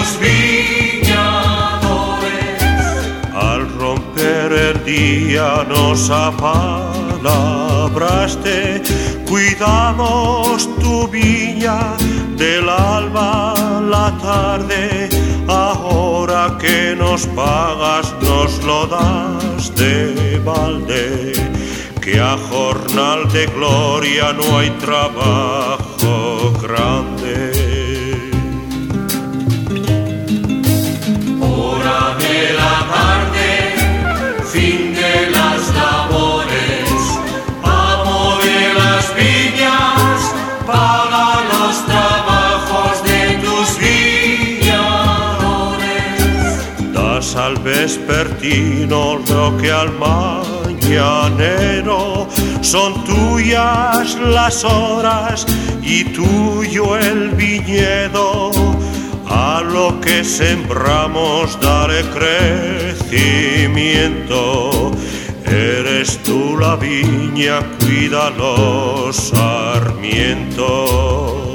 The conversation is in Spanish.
tus viñadores. Al romper el día nos apalabraste, cuidamos tu viña del alba a la tarde. Ahora que nos pagas nos lo das de balde, que a jornal de gloria no hay trabajo grande. Hora de la tarde, fin de las labores, amo de las viñas, paga los trabajos de tus viñadores. Das al vespertino lo que al mañanero, son tuyas las horas y tuyo el viñedo. A lo que sembramos daré crecimiento. Eres tú la viña, cuida los sarmientos.